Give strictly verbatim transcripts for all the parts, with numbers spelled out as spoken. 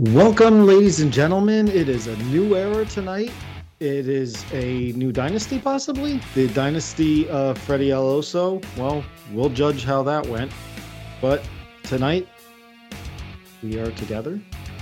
Welcome, ladies and gentlemen. It is a new era tonight. It is a new dynasty, possibly. The dynasty of Freddie El Oso. Well, we'll judge how that went. But tonight, we are together.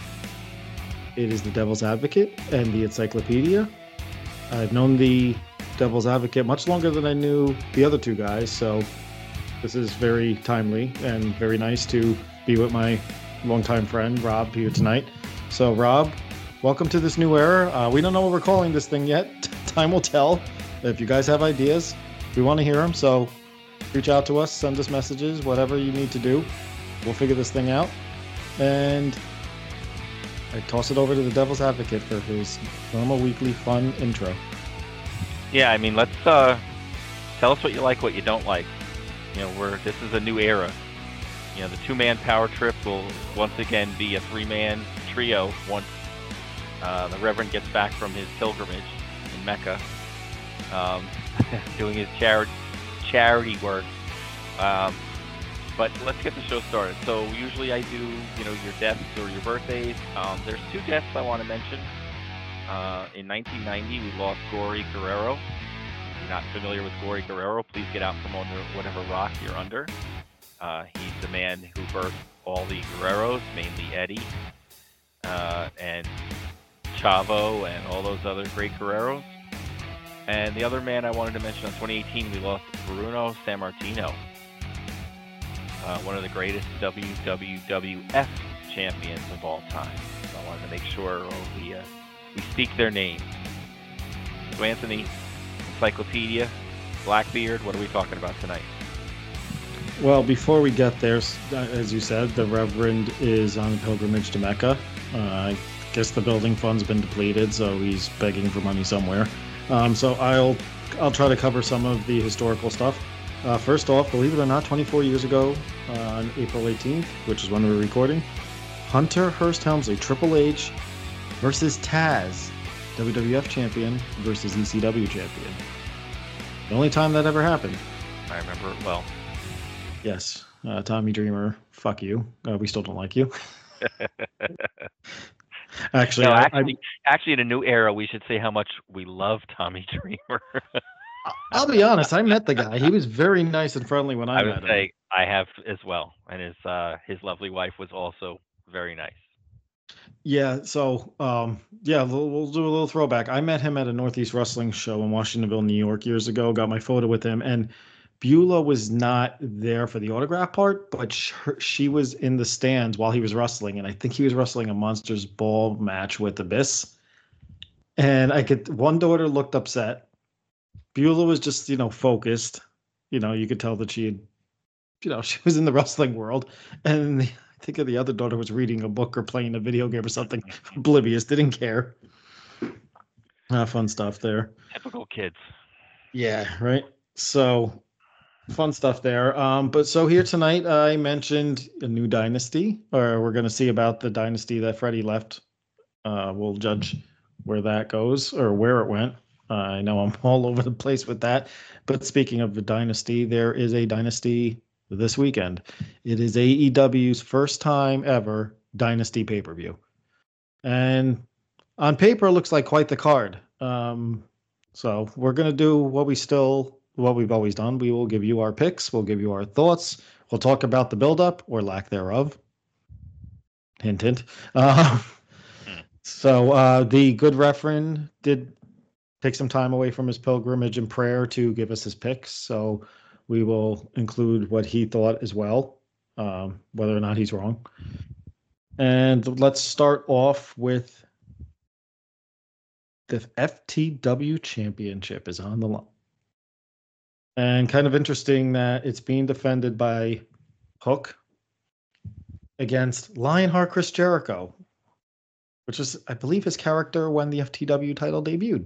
It is the Devil's Advocate and the Encyclopedia. I've known the Devil's Advocate much longer than I knew the other two guys, so this is very timely and very nice to be with my longtime friend Rob here tonight. So Rob, welcome to this new era. Uh, we don't know what we're calling this thing yet. Time will tell. If you guys have ideas, we want to hear them. So reach out to us, send us messages, whatever you need to do. We'll figure this thing out. And I toss it over to the Devil's Advocate for his normal weekly fun intro. Yeah, I mean, let's uh, tell us what you like, what you don't like. You know, we're this is a new era. You know, the two-man power trip will once again be a three-man trio once uh, the Reverend gets back from his pilgrimage in Mecca, um, doing his chari- charity work. Um, but let's get the show started. So usually I do, you know, your deaths or your birthdays. Um, there's two deaths I want to mention. Uh, in nineteen ninety, we lost Gory Guerrero. If you're not familiar with Gory Guerrero, please get out from under whatever rock you're under. Uh, he's the man who birthed all the Guerreros, mainly Eddie, uh, and Chavo, and all those other great Guerreros. And the other man I wanted to mention, in twenty eighteen, we lost Bruno Sammartino, uh, one of the greatest W W F champions of all time. So I wanted to make sure we, uh, we speak their names. So Anthony, Encyclopedia, Blackbeard, what are we talking about tonight? Well, before we get there, as you said, the Reverend is on a pilgrimage to Mecca. Uh, I guess the building fund's been depleted, so he's begging for money somewhere. Um, so I'll I'll try to cover some of the historical stuff. Uh, first off, believe it or not, twenty-four years ago, uh, on April eighteenth, which is when we were recording, Hunter Hearst Helmsley, Triple H versus Taz, W W F champion versus E C W champion. The only time that ever happened. I remember it well. Yes, uh, Tommy Dreamer, fuck you. Uh, we still don't like you. actually, no, I, actually, I, actually, in a new era, we should say how much we love Tommy Dreamer. I'll be honest. I met the guy. He was very nice and friendly when I, I met would him. say I have as well, and his uh, his lovely wife was also very nice. Yeah. So, um, yeah, we'll, we'll do a little throwback. I met him at a Northeast Wrestling show in Washingtonville, New York, years ago. Got my photo with him, and Beulah was not there for the autograph part, but she, she was in the stands while he was wrestling, and I think he was wrestling a Monsters Ball match with Abyss. And I could. One daughter looked upset. Beulah was just, you know, focused. You know, you could tell that she had, you know, she was in the wrestling world, and the, I think the other daughter was reading a book or playing a video game or something. Oblivious, didn't care. Uh, fun stuff there. Typical kids. Yeah, right. So. Fun stuff there. Um, but so here tonight, I mentioned a new dynasty, or we're going to see about the dynasty that Freddie left. Uh, we'll judge where that goes or where it went. Uh, I know I'm all over the place with that. But speaking of the dynasty, there is a dynasty this weekend. It is A E W's first time ever dynasty pay-per-view. And on paper, it looks like quite the card. Um, so we're going to do what we still... what we've always done. We will give you our picks. We'll give you our thoughts. We'll talk about the buildup or lack thereof. Hint, hint. Uh, so uh, the good Reverend did take some time away from his pilgrimage and prayer to give us his picks. So we will include what he thought as well, um, whether or not he's wrong. And let's start off with the F T W Championship is on the line. And kind of interesting that it's being defended by Hook against Lionheart Chris Jericho, which is, I believe, his character when the F T W title debuted.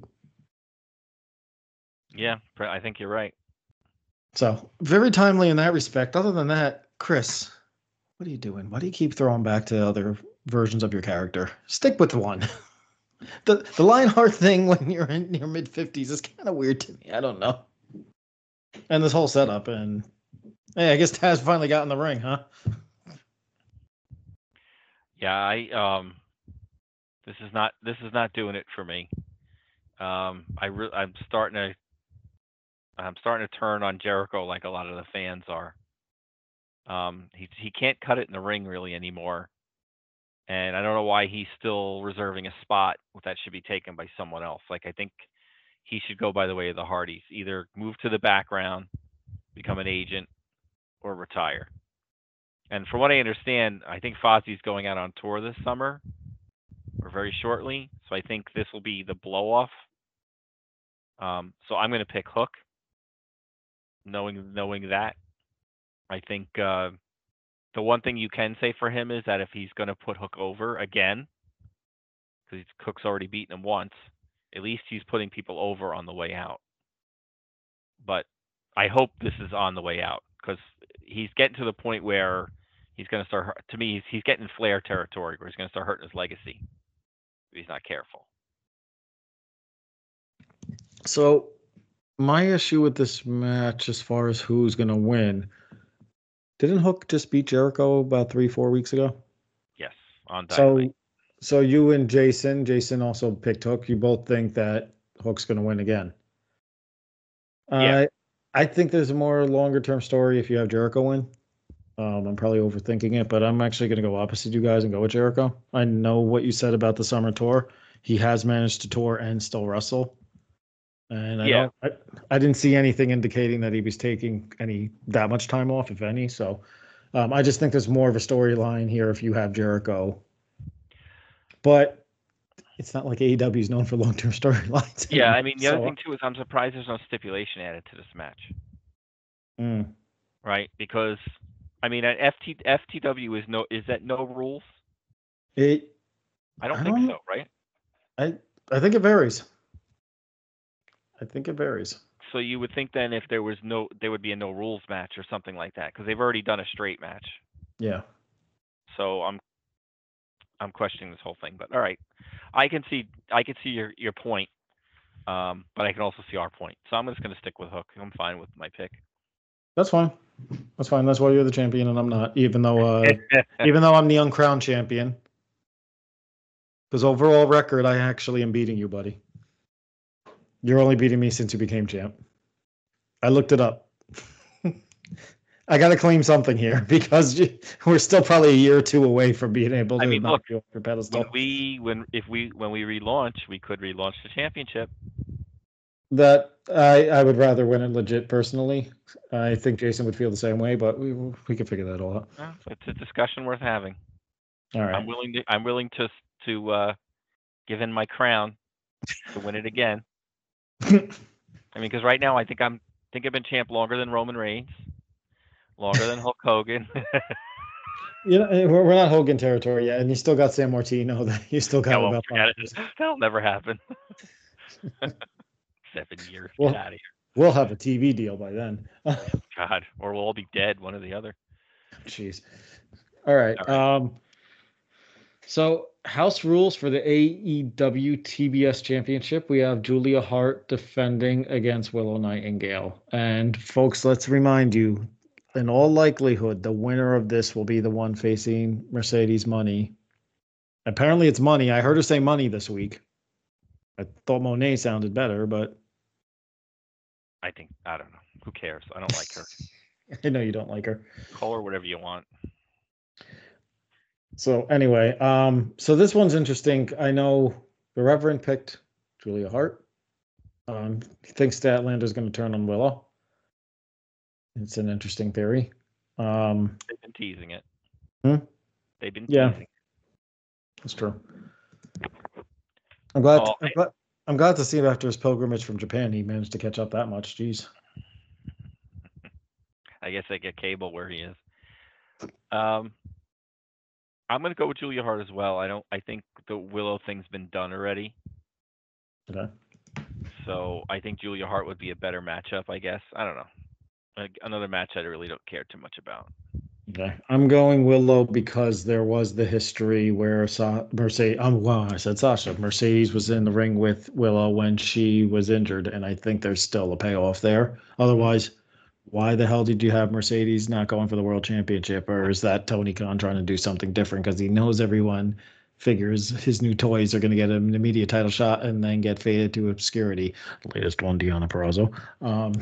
Yeah, I think you're right. So very timely in that respect. Other than that, Chris, what are you doing? Why do you keep throwing back to other versions of your character? Stick with one. the The Lionheart thing when you're in your mid fifties is kind of weird to me. I don't know. And this whole setup, and hey, I guess Taz finally got in the ring, huh? Yeah, I um, This is not this is not doing it for me. Um, I re- I'm starting to I'm starting to turn on Jericho like a lot of the fans are. Um, he he can't cut it in the ring really anymore, and I don't know why he's still reserving a spot that should be taken by someone else. Like I think he should go by the way of the Hardys, either move to the background, become an agent, or retire. And from what I understand, I think Fozzie's going out on tour this summer or very shortly. So I think this will be the blow off. Um, so I'm going to pick Hook, knowing knowing that. I think uh, the one thing you can say for him is that if he's going to put Hook over again, because Hook's already beaten him once, at least he's putting people over on the way out. But I hope this is on the way out because he's getting to the point where he's going to start. To me, he's, he's getting Flair territory where he's going to start hurting his legacy if he's not careful. So my issue with this match, as far as who's going to win, didn't Hook just beat Jericho about three, four weeks ago? Yes, on Dynamite. So, so you and Jason, Jason also picked Hook. You both think that Hook's going to win again. Yeah. Uh, I think there's a more longer term story if you have Jericho win. Um, I'm probably overthinking it, but I'm actually going to go opposite you guys and go with Jericho. I know what you said about the summer tour. He has managed to tour and still wrestle. And I Yeah. don't, I, I didn't see anything indicating that he was taking any that much time off, if any. So um, I just think there's more of a storyline here if you have Jericho. But it's not like A E W is known for long-term storylines. Yeah, I mean, the so, other thing, too, is I'm surprised there's no stipulation added to this match. Mm. Right? Because, I mean, at F T, F T W is no is that no rules? It, I don't I think don't, so, right? I I think it varies. I think it varies. So you would think then if there was no, there would be a no rules match or something like that because they've already done a straight match. Yeah. So I'm I'm questioning this whole thing, but all right, I can see I can see your your point, um, but I can also see our point. So I'm just going to stick with Hook. I'm fine with my pick. That's fine. That's fine. That's why you're the champion and I'm not, even though uh, even though I'm the uncrowned champion. Because overall record, I actually am beating you, buddy. You're only beating me since you became champ. I looked it up. I got to claim something here because we're still probably a year or two away from being able to I mean, knock look, you off your pedestal. When we when if we when we relaunch, we could relaunch the championship. That I I would rather win it legit personally. I think Jason would feel the same way, but we we can figure that all out. Well, it's a discussion worth having. All right. I'm willing to I'm willing to to uh, give in my crown to win it again. I mean, because right now I think I'm think I've been champ longer than Roman Reigns, longer than Hulk Hogan. You know, we're we're not Hogan territory yet, and you still got San Martino. That you still got Yeah, well, about forget five it. years. That'll never happen. Seven years. Well, Get out of here. We'll have a T V deal by then. God, or we'll all be dead, one or the other. Jeez. All right. All right. Um. So, house rules for the A E W T B S Championship. We have Julia Hart defending against Willow Nightingale. And folks, let's remind you, in all likelihood, the winner of this will be the one facing Mercedes Money. Apparently, it's Money. I heard her say Money this week. I thought Monet sounded better, but I think I don't know. Who cares? I don't like her. I know you don't like her. Call her whatever you want. So anyway, um, so this one's interesting. I know the Reverend picked Julia Hart. Um, he thinks Statlander's going to turn on Willow. It's an interesting theory. Um, They've been teasing it. Hmm? They've been Yeah. teasing. That's true. I'm glad. Oh, I'm, glad I'm glad to see that after his pilgrimage from Japan, he managed to catch up that much. Jeez. I guess they get cable where he is. Um, I'm gonna go with Julia Hart as well. I don't. I think the Willow thing's been done already. Okay. So I think Julia Hart would be a better matchup. I guess. I don't know. Like, another match I really don't care too much about. Okay. I'm going Willow because there was the history where Sa- Mercedes. Um, well, I said Sasha. Mercedes was in the ring with Willow when she was injured, and I think there's still a payoff there. Otherwise, why the hell did you have Mercedes not going for the world championship? Or is that Tony Khan trying to do something different because he knows everyone figures his new toys are going to get him an immediate title shot and then get faded to obscurity. The latest one, Deonna Purrazzo. Um,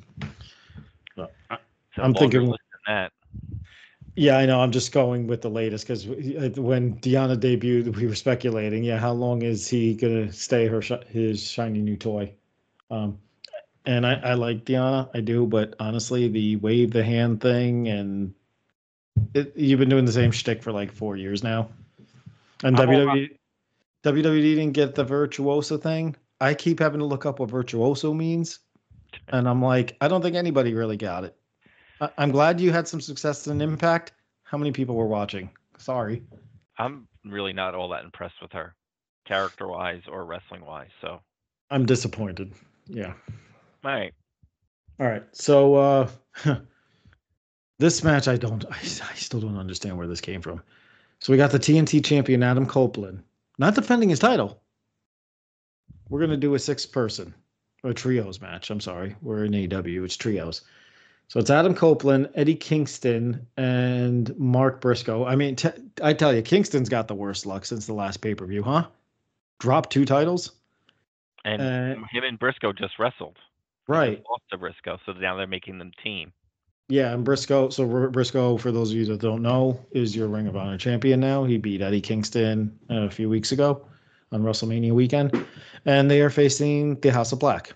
I, So I'm longer thinking, list than that. yeah, I know. I'm just going with the latest because when Deonna debuted, we were speculating, yeah, how long is he going to stay her sh- his shiny new toy? Um, and I, I like Deonna, I do, but honestly, the wave the hand thing and it, you've been doing the same shtick for like four years now. And I'm all W W E, W W E didn't get the virtuoso thing. I keep having to look up what virtuoso means, and I'm like, I don't think anybody really got it. I, I'm glad you had some success and impact. How many people were watching? Sorry. I'm really not all that impressed with her, character-wise or wrestling-wise. So, I'm disappointed. Yeah. all right. All right. So uh this match, I don't, I, I still don't understand where this came from. So we got the T N T champion Adam Copeland, not defending his title. We're gonna do a six person, or a trios match. I'm sorry, we're in A E W. It's trios. So it's Adam Copeland, Eddie Kingston, and Mark Briscoe. I mean, t- I tell you, Kingston's got the worst luck since the last pay per view, huh? Dropped two titles. And Uh, him and Briscoe just wrestled. He right. just lost to Briscoe, so now they're making them team. Yeah, and Briscoe. So R- Briscoe, for those of you that don't know, is your Ring of Honor champion now. He beat Eddie Kingston uh, a few weeks ago on WrestleMania weekend, and they are facing the House of Black.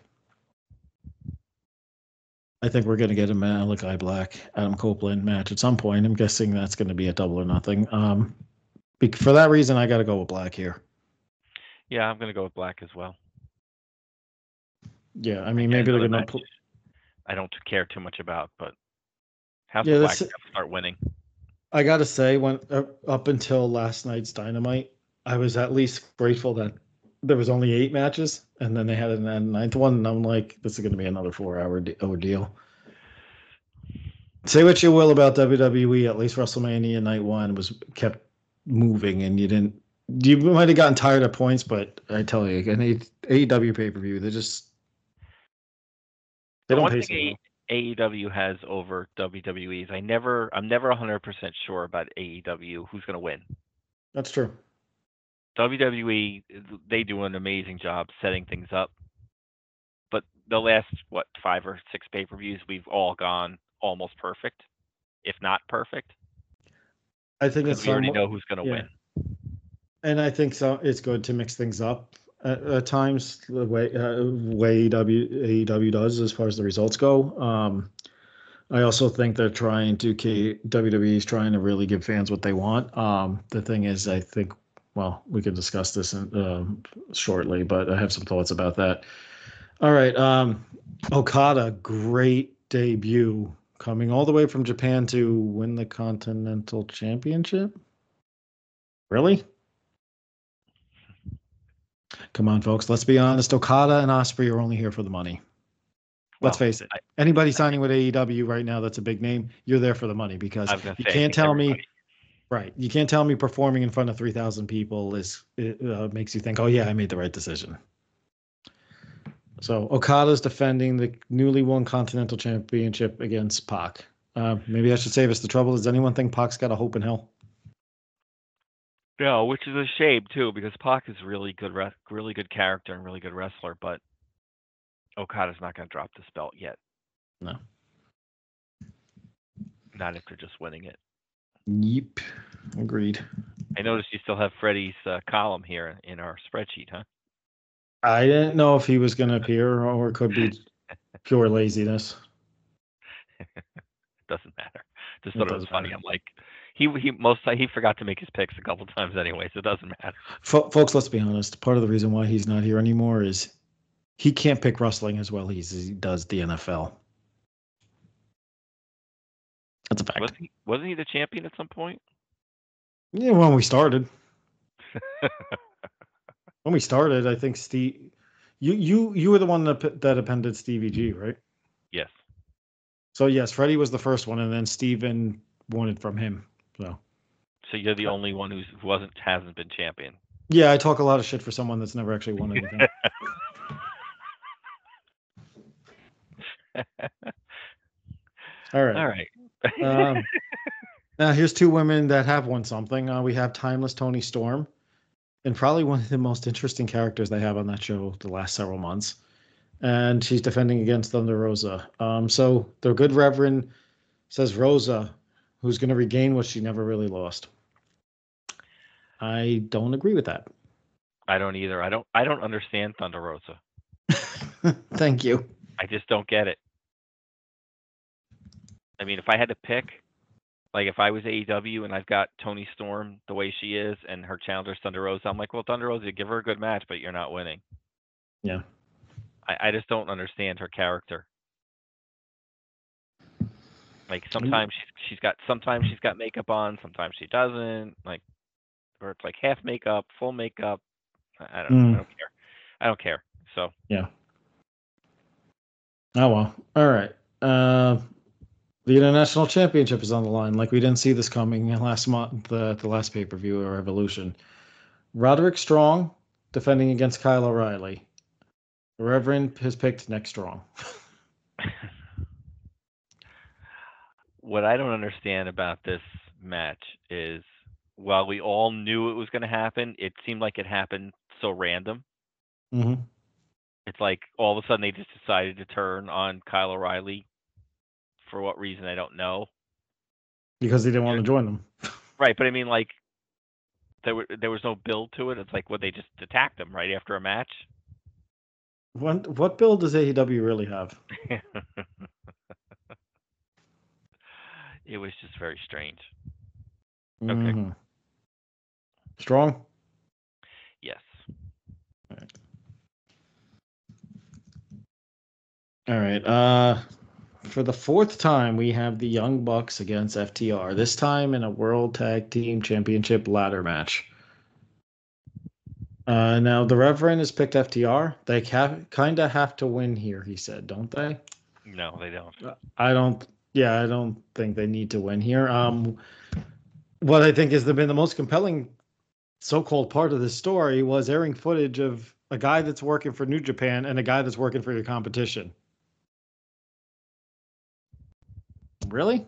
I think we're going to get a Malachi Black, Adam Copeland match at some point. I'm guessing that's going to be a double or nothing. Um, be- for that reason, I got to go with Black here. Yeah, I'm gonna go with Black as well. Yeah, I mean, Again, maybe they're another going match to. I don't care too much about, but House Yeah, of Black that's. got to start winning. I got to say, when uh, up until last night's Dynamite, I was at least grateful that there was only eight matches, and then they had a ninth one, and I'm like, this is going to be another four-hour de- ordeal. Say what you will about W W E, at least WrestleMania Night One was kept moving, and you didn't. You might have gotten tired of points, but I tell you, an A E W pay-per-view, they just they The don't one pay thing so well. A E W has over W W E is I never, I'm never one hundred percent sure about A E W who's going to win. That's true. W W E, they do an amazing job setting things up, but the last what five or six pay-per-views, we've all gone almost perfect, if not perfect, I think because it's we already some. know who's going to Yeah. win. And I think so. It's good to mix things up at, at times, the way uh, way W A E W does as far as the results go. Um, I also think they're trying to K, W W E is trying to really give fans what they want. Um, the thing is, I think, well, we can discuss this in, um, shortly, but I have some thoughts about that. All right, um, Okada, great debut, coming all the way from Japan to win the Continental Championship. Really? Come on, folks. Let's be honest. Okada and Osprey are only here for the money. Let's Well, face it. I, Anybody I signing with A E W right now that's a big name, you're there for the money because I was going to you say, I can't think tell everybody. me, right? You can't tell me performing in front of three thousand people is it, uh, makes you think, oh yeah, I made the right decision. So Okada's defending the newly won Continental Championship against Pac. Uh, maybe I should save us the trouble. Does anyone think Pac's got a hope in hell? No, which is a shame too, because Pac is really good, re- really good character and really good wrestler, but Okada's not going to drop this belt yet. No. Not if they're just winning it. Yep. Agreed. I noticed you still have Freddie's uh, column here in our spreadsheet, huh? I didn't know if he was going to appear or it could be pure laziness. Doesn't matter. Just It thought it was doesn't funny. matter. I'm like, he he most he forgot to make his picks a couple times anyway, so it doesn't matter. F- folks, let's be honest. Part of the reason why he's not here anymore is he can't pick wrestling as well as he does the N F L. That's a fact. Wasn't he, wasn't he the champion at some point? Yeah, when we started. when we started, I think Steve, you you you were the one that that appended Stevie G, right? Yes. So yes, Freddie was the first one, and then Steven won it from him. So. So you're the only one who's, who wasn't hasn't been champion. Yeah, I talk a lot of shit for someone that's never actually won anything. All right. All right. um, now here's two women that have won something. Uh, we have Timeless Tony Storm and probably one of the most interesting characters they have on that show the last several months. And she's defending against Thunder Rosa. Um, so the good Reverend says Rosa, who's going to regain what she never really lost. I don't agree with that. I don't either. I don't. I don't understand Thunder Rosa. Thank you. I just don't get it. I mean, if I had to pick, like if I was A E W and I've got Toni Storm the way she is and her challenger's Thunder Rosa, I'm like, well, Thunder Rosa, give her a good match, but you're not winning. Yeah. I, I just don't understand her character. Like sometimes she's she's got sometimes she's got makeup on, sometimes she doesn't. Like, or it's like half makeup, full makeup. I, I don't know. Mm. I don't care. I don't care. So Yeah. Oh well. All right. Uh, the International Championship is on the line. Like we didn't see this coming last month, the the last pay per view or Evolution. Roderick Strong defending against Kyle O'Reilly. The Reverend has picked Nick Strong. what I don't understand about this match is while we all knew it was going to happen, it seemed like it happened so random. Mm-hmm. It's like all of a sudden they just decided to turn on Kyle O'Reilly for what reason I don't know. Because he didn't want to join them. Right, but I mean, like there were there was no build to it. It's like what they just attacked him right after a match. What what build does A E W really have? It was just very strange. Mm-hmm. Okay. Strong? Yes. All right. All right. Uh, for the fourth time, we have the Young Bucks against F T R. This time in a World Tag Team Championship ladder match. Uh, now the Reverend has picked F T R. They have, kind of have to win here, he said, don't they? No, they don't. I don't. Yeah, I don't think they need to win here. Um, what I think has been the most compelling so-called part of the story was airing footage of a guy that's working for New Japan and a guy that's working for your competition. Really?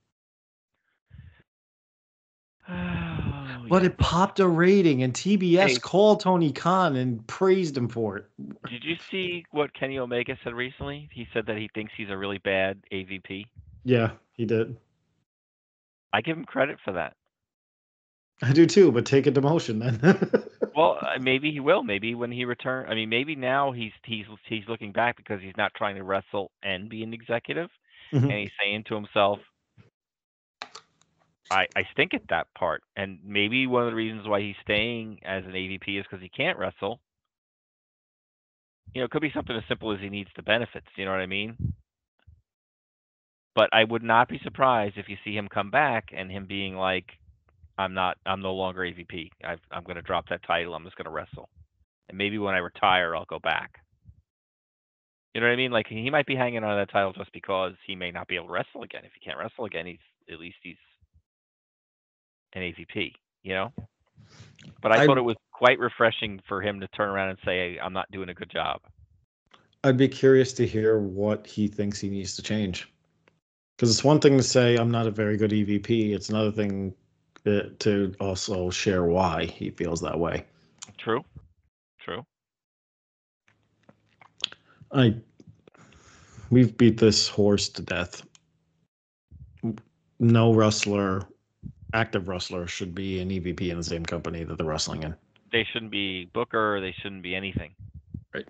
Oh, But yeah. it popped a rating, and T B S Hey, called Tony Khan and praised him for it. did you see what Kenny Omega said recently? He said that he thinks he's a really bad A V P. Yeah, he did. I give him credit for that. I do too, but take a demotion then. Well, uh, maybe he will. Maybe when he return. I mean, maybe now he's he's he's looking back because he's not trying to wrestle and be an executive, Mhm. and he's saying to himself, "I I stink at that part." And maybe one of the reasons why he's staying as an A V P is because he can't wrestle. You know, it could be something as simple as he needs the benefits. You know what I mean? But I would not be surprised if you see him come back and him being like, "I'm not. I'm no longer A V P. I've, I'm going to drop that title. I'm just going to wrestle." And maybe when I retire, I'll go back. You know what I mean? Like he might be hanging on that title just because he may not be able to wrestle again. If he can't wrestle again, he's at least he's an A V P. You know. But I I thought it was quite refreshing for him to turn around and say, "I'm not doing a good job." I'd be curious to hear what he thinks he needs to change. Because it's one thing to say I'm not a very good E V P. It's another thing uh, to also share why he feels that way. True. True. I we've beat this horse to death. No wrestler, active wrestler, should be an E V P in the same company that they're wrestling in. They shouldn't be Booker. They shouldn't be anything. Right.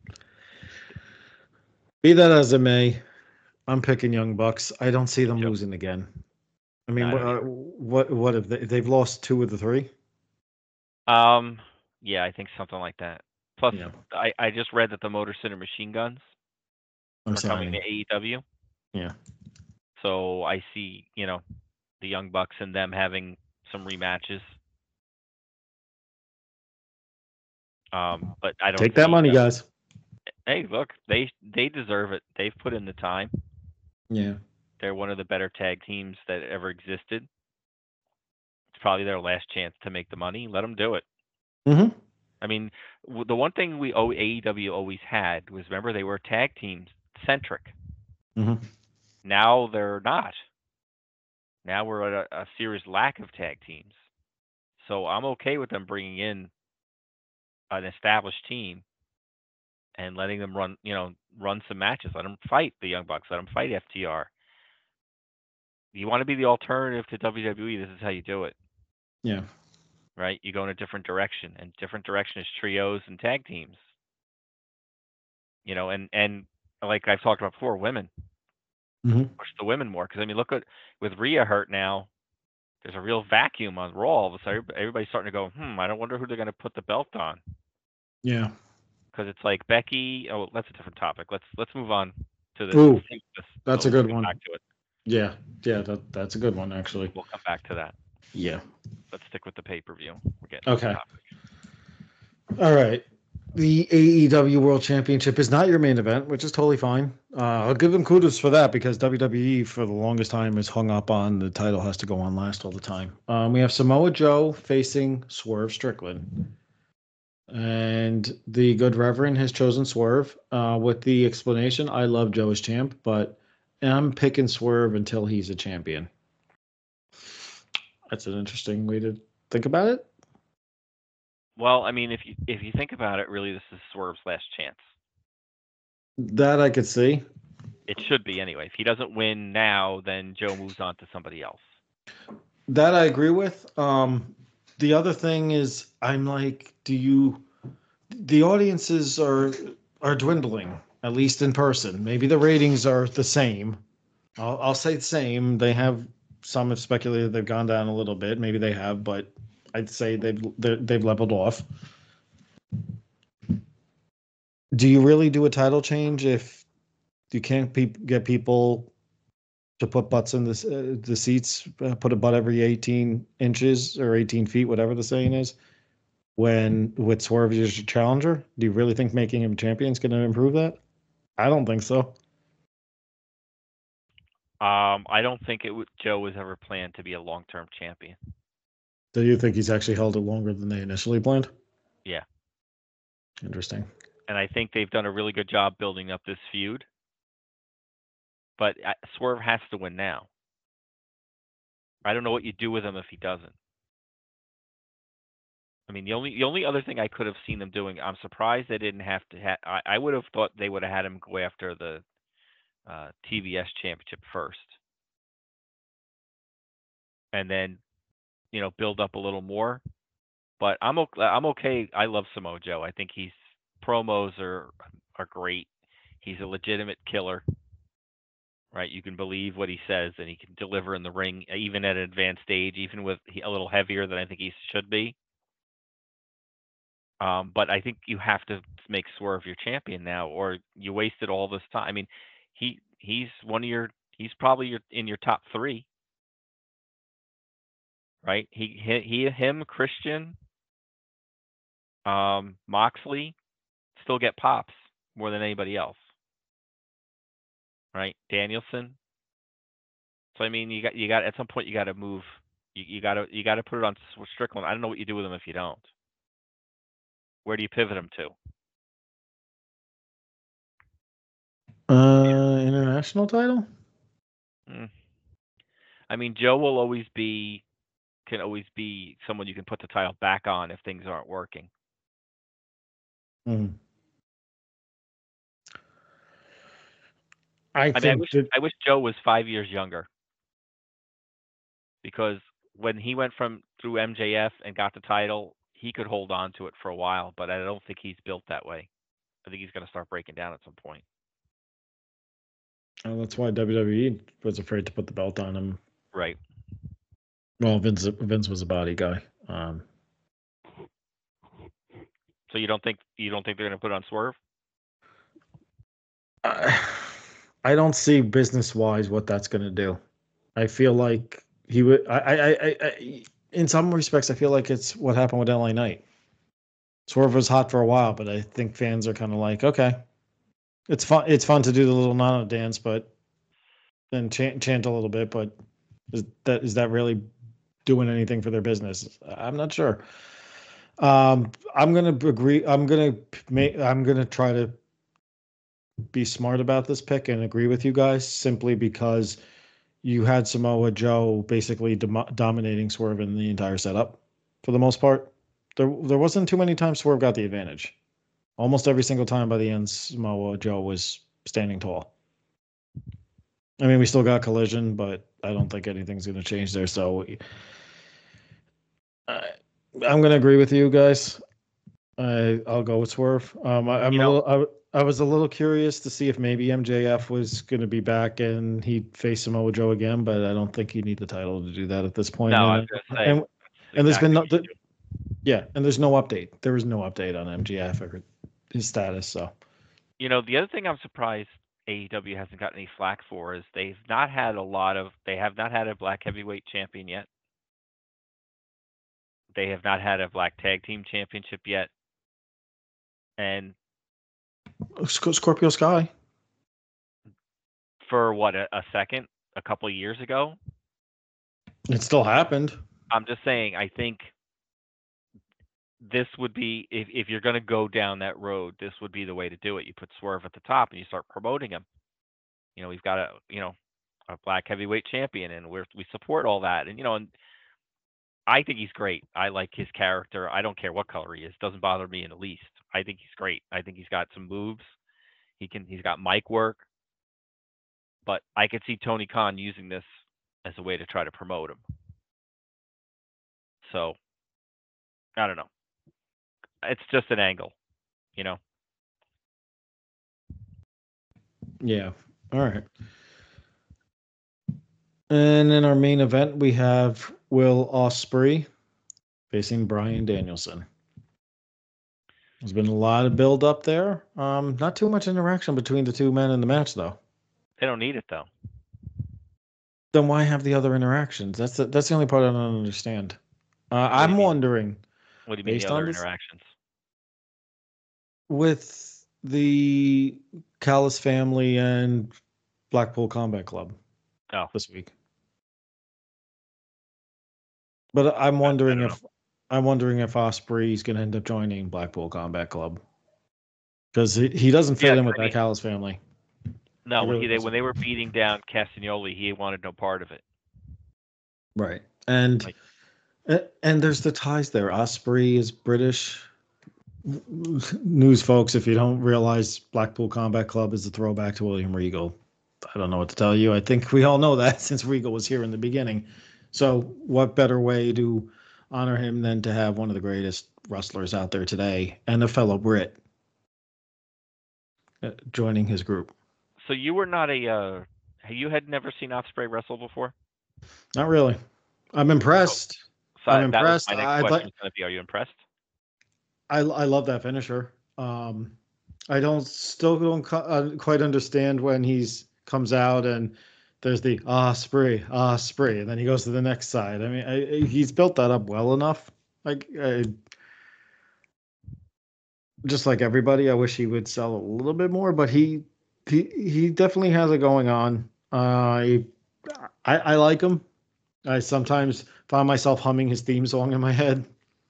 Be that as it may, I'm picking Young Bucks. I don't see them Yep. losing again. I mean, No, I what, don't uh, what what have they? They've lost two of the three. Um, yeah, I think something like that. Plus, Yeah, I, I just read that the Motor City Machine Guns I'm are coming to signing. A E W. Yeah, So I see, you know, the Young Bucks and them having some rematches. Um, but I don't take that see. money, You know, guys. hey, look, they they deserve it. They've put in the time. Yeah. They're one of the better tag teams that ever existed. It's probably their last chance to make the money. Let them do it. Mm-hmm. I mean, w- the one thing we O- A E W always had was remember they were tag teams centric. Mm-hmm. Now they're not. Now we're at a, a serious lack of tag teams. So I'm okay with them bringing in an established team and letting them run, you know, run some matches. Let them fight the Young Bucks. Let them fight F T R. You want to be the alternative to W W E, this is how you do it. Yeah. Right? You go in a different direction, and different direction is trios and tag teams. You know, and and like I've talked about before, women. Mm-hmm. Push the women more, because I mean, look at with Rhea hurt now. There's a real vacuum on Raw. All of a sudden, everybody's starting to go, hmm. I don't wonder who they're going to put the belt on. Yeah. Because it's like Becky. Oh, that's a different topic. Let's let's move on to this. Ooh, this that's so a we'll good come one. Back to it. Yeah, yeah, that that's a good one actually. We'll come back to that. Yeah. Let's stick with the pay per view. We're getting okay. off topic. All right. The A E W World Championship is not your main event, which is totally fine. Uh, I'll give them kudos for that, because W W E for the longest time is hung up on the title has to go on last all the time. Um, we have Samoa Joe facing Swerve Strickland. And the good Reverend has chosen Swerve uh, with the explanation, I love Joe as champ, but I'm picking Swerve until he's a champion. That's an interesting way to think about it. Well, I mean, if you if you think about it, really, this is Swerve's last chance. That I could see. It should be anyway. If he doesn't win now, then Joe moves on to somebody else. That I agree with. Um, the other thing is, I'm like, do you? The audiences are are dwindling, at least in person. Maybe the ratings are the same. I'll, I'll say the same. They have some have speculated they've gone down a little bit. Maybe they have, but I'd say they've they've leveled off. Do you really do a title change if you can't pe- get people to put butts in the uh, the seats, uh, put a butt every eighteen inches or eighteen feet, whatever the saying is, when with Swerve as your challenger? Do you really think making him champion is going to improve that? I don't think so. Um, I don't think it w- Joe was ever planned to be a long-term champion. Do you think he's actually held it longer than they initially planned? Yeah. Interesting. And I think they've done a really good job building up this feud. But uh, Swerve has to win now. I don't know what you do with him if he doesn't. I mean, the only the only other thing I could have seen them doing, I'm surprised they didn't have to. Ha- I, I would have thought they would have had him go after the uh, T B S championship first, and then, you know, build up a little more. But I'm okay. I'm okay. I love Samoa Joe. I think he's promos are are great. He's a legitimate killer, right? You can believe what he says, and he can deliver in the ring, even at an advanced stage, even with he, a little heavier than I think he should be. Um, but I think you have to make Swerve your champion now, or you wasted all this time. I mean, he he's one of your he's probably your in your top three, right? He he, he him Christian, um, Moxley still get pops more than anybody else, right? Danielson. So I mean, you got you got at some point you got to move. You you got to you got to put it on Strickland. I don't know what you do with him if you don't. Where do you pivot him to? Uh, international title? Mm. I mean, Joe will always be, can always be someone you can put the title back on if things aren't working. Mm. I, I mean, I think wish that, I wish Joe was five years younger, because when he went from through M J F and got the title, he could hold on to it for a while, but I don't think he's built that way. I think he's going to start breaking down at some point. well, that's why W W E was afraid to put the belt on him. Right. Well, Vince Vince was a body guy. Um, so you don't think you don't think they're going to put it on Swerve? I, I don't see business wise what that's going to do. I feel like he would. I, I, I, I, in some respects, I feel like it's what happened with L A Knight. Swerve was hot for a while, but I think fans are kind of like, okay, it's fun. It's fun to do the little Nana dance, but then chant, chant a little bit. But is that is that really doing anything for their business? I'm not sure. Um, I'm gonna agree. I'm gonna make. I'm gonna try to be smart about this pick and agree with you guys, simply because you had Samoa Joe basically dom- dominating Swerve in the entire setup for the most part. there there wasn't too many times Swerve got the advantage. Almost every single time by the end, Samoa Joe was standing tall. I mean, we still got Collision, but I don't think anything's going to change there. So uh, I'm going to agree with you guys. I I'll go with Swerve. Um, I, I'm You a know- little. I, I was a little curious to see if maybe M J F was going to be back and he'd face Samoa Joe again, but I don't think you need the title to do that at this point. No, I and, was gonna say. and, and there's been no, exactly. the, yeah, and there's no update. There was no update on M J F or his status. So You know, the other thing I'm surprised A E W hasn't gotten any flack for is they've not had a lot of. They have not had a black heavyweight champion yet. They have not had a black tag team championship yet. And Sc- Scorpio Sky. for what a, a second, a couple of years ago, It still happened. I'm just saying. I think this would be if if you're going to go down that road, this would be the way to do it. You put Swerve at the top and you start promoting him. You know, we've got a you know a black heavyweight champion, and we we support all that. And you know, and I think he's great. I like his character. I don't care what color he is. Doesn't bother me in the least. I think he's great. I think he's got some moves. He can. He's got mic work. But I could see Tony Khan using this as a way to try to promote him. So I don't know. It's just an angle, you know. Yeah. All right. And in our main event, we have Will Ospreay facing Bryan Danielson. There's been a lot of build up there. Um, not too much interaction between the two men in the match, though. They don't need it though. Then why have the other interactions? That's the, that's the only part I don't understand. Uh, do you I'm mean? wondering, What do you mean based the on other this- interactions? with the Callis family and Blackpool Combat Club Oh. this week. But I'm wondering don't if I'm wondering if Ospreay's going to end up joining Blackpool Combat Club because he, he doesn't fit Yeah, in with I that mean- Callis family. No, He when really he they, doesn't. when they were beating down Castagnoli, he wanted no part of it. Right. And Like- a- and there's the ties there. Ospreay is British. News, folks, if you don't realize Blackpool Combat Club is a throwback to William Regal. I don't know what to tell you. I think we all know that since Regal was here in the beginning. So what better way to honor him than to have one of the greatest wrestlers out there today and a fellow Brit uh, joining his group? So you were not a uh, you had never seen Ospreay wrestle before? Not really. I'm impressed. So I'm that impressed. was my next I'd question like- was going to be: Are you impressed? I I love that finisher. Um, I don't still don't cu- uh, quite understand when he's comes out and there's the Ospreay, Ospreay, and then he goes to the next side. I mean, I, I- he's built that up well enough. Like, I, just like everybody, I wish he would sell a little bit more, but he he he definitely has it going on. Uh, I, I I like him. I sometimes find myself humming his theme song in my head.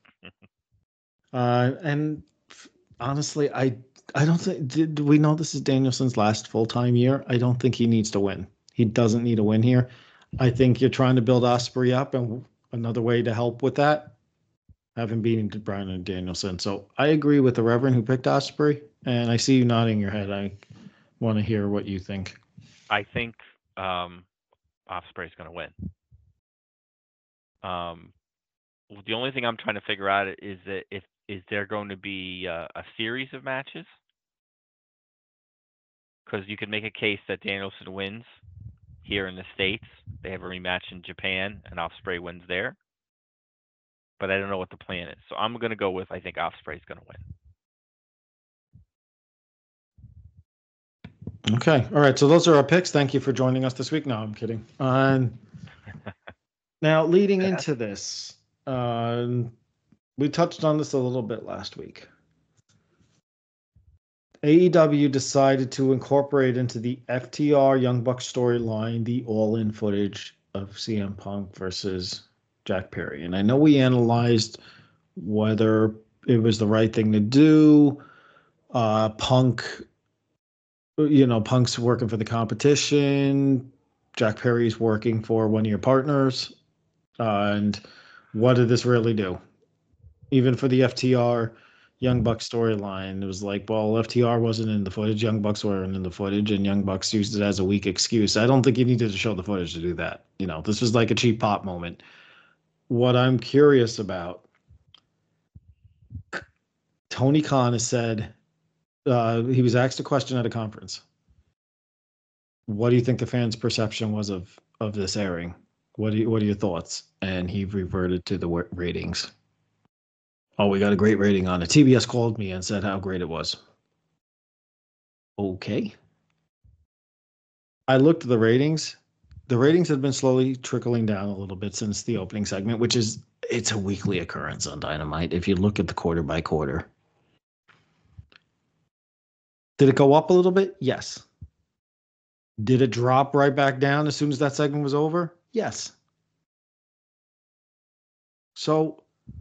Uh, and f- honestly, I I don't think did, do we know this is Danielson's last full time year. I don't think he needs to win. He doesn't need a win here. I think you're trying to build Ospreay up, and another way to help with that, have him beating Bryan and Danielson. So I agree with the Reverend who picked Ospreay, and I see you nodding your head. I want to hear what you think. I think um, Ospreay's going to win. Um, the only thing I'm trying to figure out is that if is there going to be uh, a series of matches? Because you could make a case that Danielson wins here in the States. They have a rematch in Japan, and Ospreay wins there. But I don't know what the plan is. So I'm going to go with I think Ospreay's going to win. Okay. All right. So those are our picks. Thank you for joining us this week. No, I'm kidding. Um, now, leading into this, um, we touched on this a little bit last week. A E W decided to incorporate into the F T R Young Bucks storyline the all-in footage of C M Punk versus Jack Perry. And I know we analyzed whether it was the right thing to do. Uh, Punk, you know, Punk's working for the competition. Jack Perry's working for one of your partners. Uh, and what did this really do? Even for the F T R Young Bucks storyline, it was like, well, F T R wasn't in the footage, Young Bucks weren't in the footage, and Young Bucks used it as a weak excuse. I don't think you needed to show the footage to do that. You know, this was like a cheap pop moment. What I'm curious about, Tony Khan has said, uh, he was asked a question at a conference. What do you think the fans' perception was of of this airing? What do you, what are your thoughts? And he reverted to the wa- ratings. Oh, we got a great rating on it. T B S called me and said how great it was. Okay. I looked at the ratings. The ratings have been slowly trickling down a little bit since the opening segment, which is it's a weekly occurrence on Dynamite. If you look at the quarter by quarter, did it go up a little bit? Yes. Did it drop right back down as soon as that segment was over? Yes. So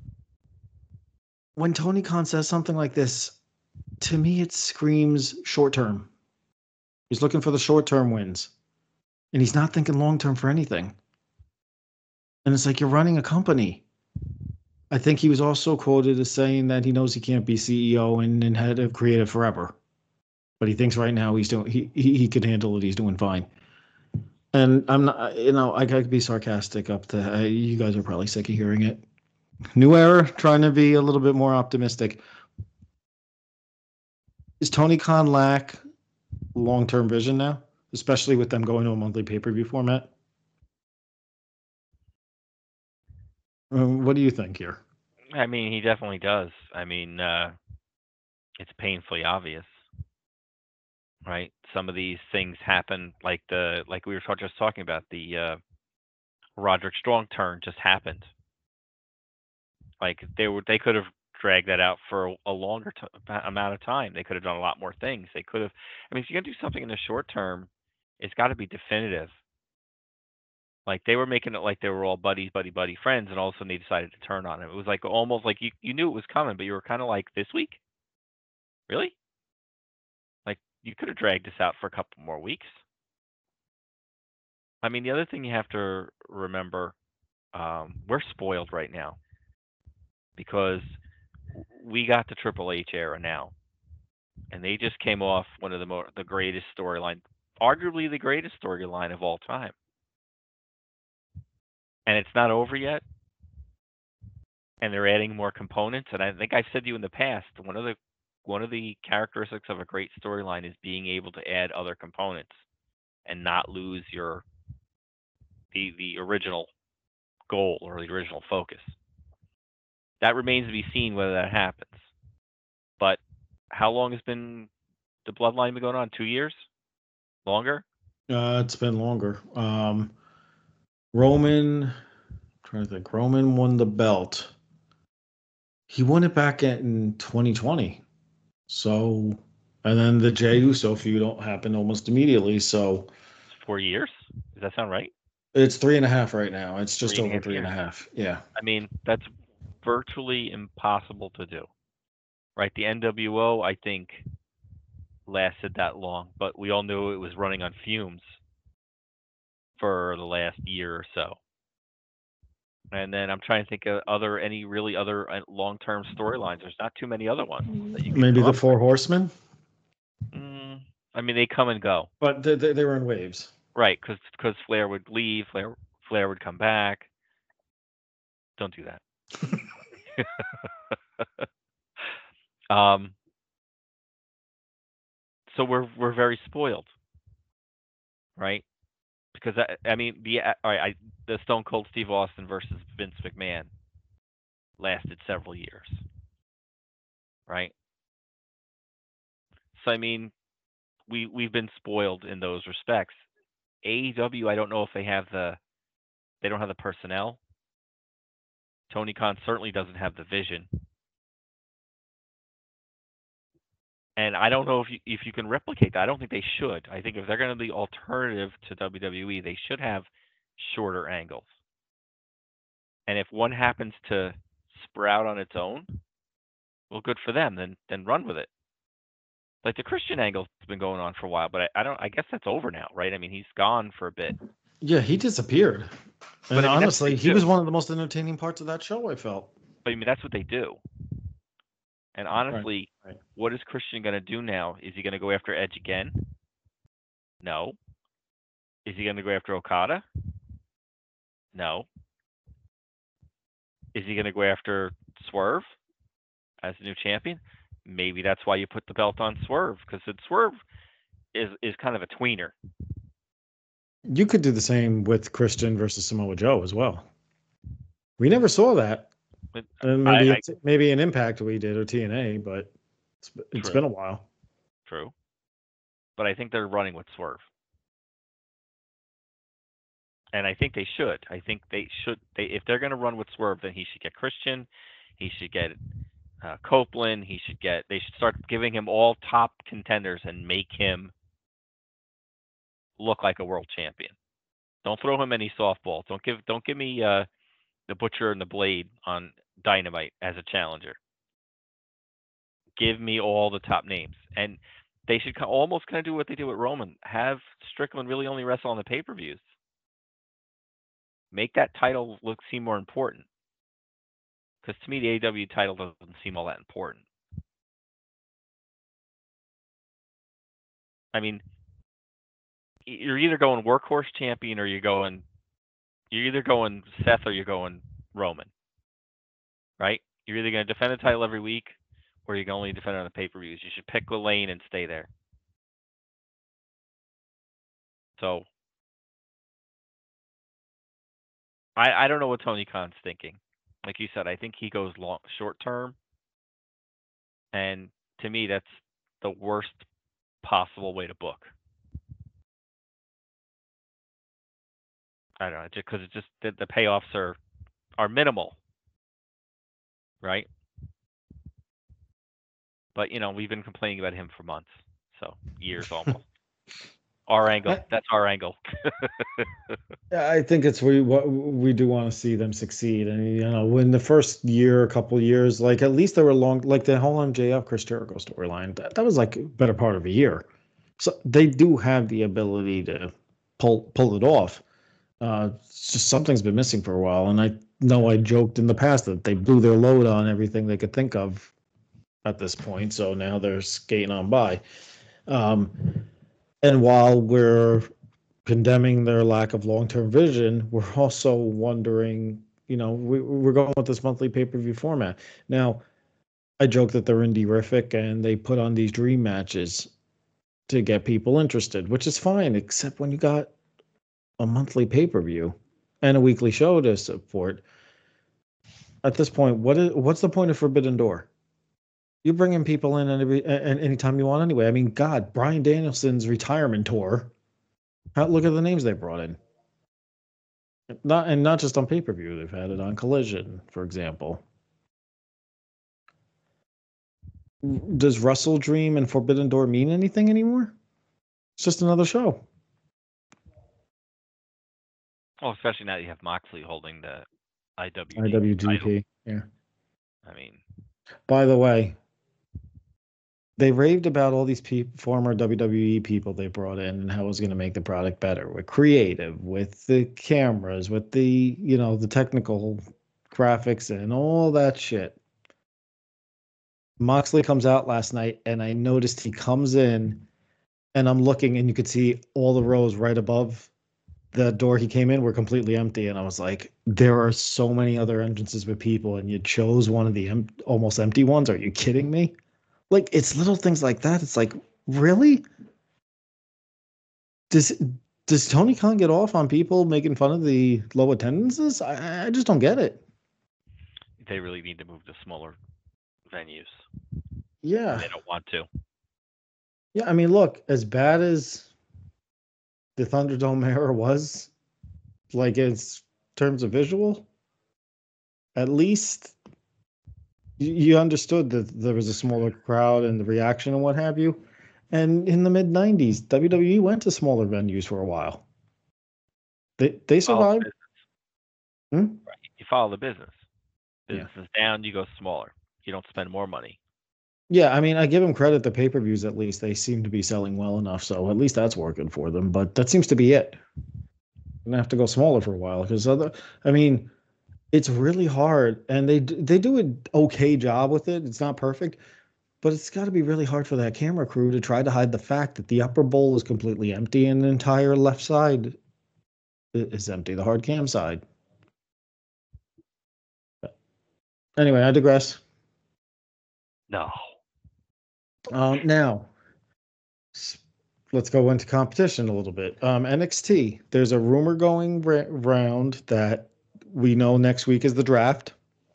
when Tony Khan says something like this, to me, it screams short term. He's looking for the short term wins, and he's not thinking long term for anything. And it's like, you're running a company. I think he was also quoted as saying that he knows he can't be C E O and, and head of creative forever, but he thinks right now he's doing he he, he could handle it. He's doing fine. And I'm not, you know, I could be sarcastic up to uh, you guys are probably sick of hearing it. New era, trying to be a little bit more optimistic. Is Tony Khan lack long-term vision now, especially with them going to a monthly pay-per-view format? Um, what do you think here? I mean, he definitely does. I mean, uh, it's painfully obvious, right? Some of these things happen, like the like we were ta- just talking about. The uh, Roderick Strong turn just happened. Like they were, they could have dragged that out for a, a longer t- amount of time. They could have done a lot more things. They could have. I mean, if you're gonna do something in the short term, it's got to be definitive. Like they were making it like they were all buddy, buddy, buddy friends, and all of a sudden they decided to turn on him. It was like almost like you, you knew it was coming, but you were kind of like, this week, really? Like you could have dragged this out for a couple more weeks. I mean, the other thing you have to remember, um, we're spoiled right now because we got the Triple H era now, and they just came off one of the more the greatest storyline, arguably the greatest storyline of all time, and it's not over yet. And they're adding more components. And I think I've said to you in the past, one of the one of the characteristics of a great storyline is being able to add other components and not lose your the the original goal or the original focus. That remains to be seen whether that happens. But how long has been the bloodline been going on? Two years? Longer? Uh, it's been longer. Um, Roman, I'm trying to think. Roman won the belt. He won it back in twenty twenty. So, and then the Jey Uso feud happened almost immediately. So, Four years? Does that sound right? it's three and a half right now. It's just Three and a over half three and a years. half. Yeah. I mean, that's virtually impossible to do. Right? The N W O, I think, lasted that long, but we all knew it was running on fumes for the last year or so. And then I'm trying to think of other any really other uh, long-term storylines. There's not too many other ones that you can Maybe come the up Four with. Horsemen, Mm, I mean, they come and go, but they, they, they were in waves. right? Because because Flair would leave, Flair Flair would come back. Don't do that. um, so we're we're very spoiled, right? Because I, I mean the all right, I, the Stone Cold Steve Austin versus Vince McMahon lasted several years, right? So I mean, we we've been spoiled in those respects. A E W, I don't know if they have the they don't have the personnel. Tony Khan certainly doesn't have the vision, and I don't know if you, if you can replicate that. I don't think they should. I think if they're going to be alternative to W W E, they should have shorter angles. And if one happens to sprout on its own, well, good for them. Then then run with it. Like the Christian angle's been going on for a while, but I, I don't. I guess that's over now, right? I mean, he's gone for a bit. Yeah, he disappeared. And But I mean, honestly, that's he was one of the most entertaining parts of that show, I felt. But I mean, that's what they do. And honestly, Right, right. what is Christian going to do now? Is he going to go after Edge again? No. Is he going to go after Okada? No. Is he going to go after Swerve as the new champion? Maybe that's why you put the belt on Swerve, because Swerve is is kind of a tweener. You could do the same with Christian versus Samoa Joe as well. We never saw that. But And maybe I, it's, maybe an Impact we did or T N A, but it's, it's True. been a while. True. But I think they're running with Swerve. And I think they should. I think they should. They if they're going to run with Swerve, then he should get Christian. He should get uh, Copeland. He should get. They should start giving him all top contenders and make him look like a world champion. Don't throw him any softballs. Don't give. Don't give me uh, the Butcher and the Blade on Dynamite as a challenger. Give me all the top names, and they should almost kind of do what they do with Roman. Have Strickland really only wrestle on the pay-per-views. Make that title look seem more important. Because to me, the A E W title doesn't seem all that important. I mean, you're either going workhorse champion or you're going, you're either going Seth or you're going Roman, right? You're either going to defend the title every week or you're going to only defend it on the pay-per-views. You should pick a lane and stay there. So, I, I don't know what Tony Khan's thinking. Like you said, I think he goes long, short term. And to me, that's the worst possible way to book. I don't know, just because it's just the, the payoffs are are minimal, right? But you know, we've been complaining about him for months, so years almost. Our angle, that's our angle. Yeah, I think it's we what we do want to see them succeed, and you know, in the first year, a couple years, like at least they were long, like the whole M J F Chris Jericho storyline. That, that was like a better part of a year, so they do have the ability to pull pull it off. Uh, it's just something's been missing for a while, and I know I joked in the past that they blew their load on everything they could think of at this point, so now they're skating on by. Um, and while we're condemning their lack of long-term vision, we're also wondering, you know, we, we're going with this monthly pay-per-view format. Now, I joke that they're indie-rific and they put on these dream matches to get people interested, which is fine, except when you got a monthly pay-per-view and a weekly show to support. At this point, what is what's the point of Forbidden Door? You're bringing people in any, anytime you want anyway. I mean, God, Bryan Danielson's retirement tour. How, look at the names they brought in. Not and not just on pay-per-view. They've had it on Collision, for example. Does Wrestle Dream and Forbidden Door mean anything anymore? It's just another show. Well, especially now that you have Moxley holding the I W I W G P. Yeah. I mean, by the way, they raved about all these pe- former W W E people they brought in and how it was going to make the product better with creative, with the cameras, with the, you know, the technical graphics and all that shit. Moxley comes out last night and I noticed he comes in and I'm looking and you could see all the rows right above the door he came in were completely empty. And I was like, there are so many other entrances with people and you chose one of the em- almost empty ones. Are you kidding me? Like, it's little things like that. It's like, really? Does does Tony Khan get off on people making fun of the low attendances? I, I just don't get it. They really need to move to smaller venues. Yeah. And they don't want to. Yeah, I mean, look, as bad as the Thunderdome era was, like, in terms of visual, at least you understood that there was a smaller crowd and the reaction and what have you. And in the mid nineties, W W E went to smaller venues for a while. They they survived. The hmm? Right. You follow the business. Business yeah. is down, you go smaller. You don't spend more money. Yeah, I mean, I give them credit. The pay-per-views, at least, they seem to be selling well enough. So at least that's working for them. But that seems to be it. I'm going to have to go smaller for a while. Because, other, I mean, It's really hard, and they d- they do an okay job with it. It's not perfect, but it's got to be really hard for that camera crew to try to hide the fact that the upper bowl is completely empty and the entire left side i- is empty, the hard cam side. Anyway, I digress. No. Um, now, s- let's go into competition a little bit. Um, N X T, there's a rumor going ra- round that we know next week is the draft,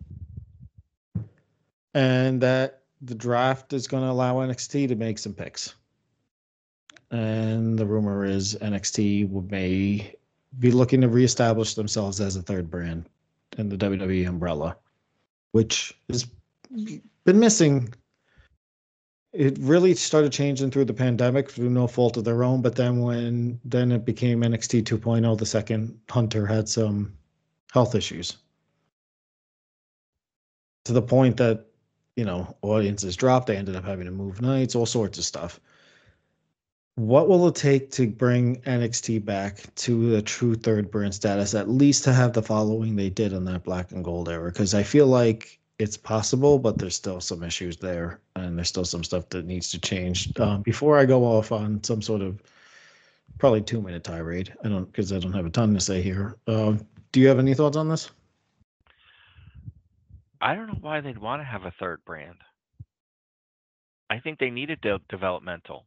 and that the draft is going to allow N X T to make some picks. And the rumor is N X T may be looking to reestablish themselves as a third brand in the W W E umbrella, which has been missing. It really started changing through the pandemic through no fault of their own, but then when then it became N X T 2.0, the second Hunter had some health issues to the point that, you know, audiences dropped. They ended up having to move nights, all sorts of stuff. What will it take to bring N X T back to the true third brand status, at least to have the following they did in that black and gold era? Because I feel like it's possible, but there's still some issues there, and there's still some stuff that needs to change. Um, before I go off on some sort of probably two minute tirade, I don't because I don't have a ton to say here. Um, do you have any thoughts on this? I don't know why they'd want to have a third brand. I think they needed de- developmental.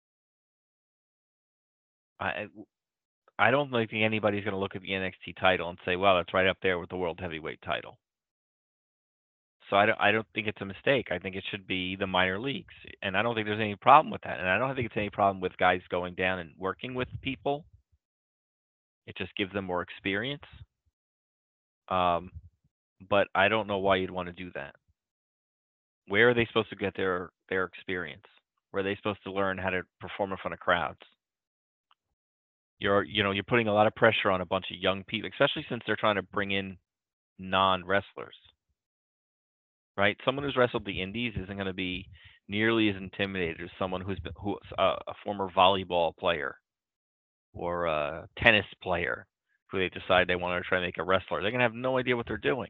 I I don't think anybody's going to look at the N X T title and say, "Well, it's right up there with the World Heavyweight title." So I don't I don't think it's a mistake. I think it should be the minor leagues, and I don't think there's any problem with that. And I don't think it's any problem with guys going down and working with people. It just gives them more experience. Um, but I don't know why you'd want to do that. Where are they supposed to get their their experience? Where are they supposed to learn how to perform in front of crowds? You're you know you're putting a lot of pressure on a bunch of young people, especially since they're trying to bring in non wrestlers, right? Someone who's wrestled the indies isn't going to be nearly as intimidated as someone who's been who uh, a former volleyball player or a tennis player who they decide they want to try to make a wrestler. They're going to have no idea what they're doing.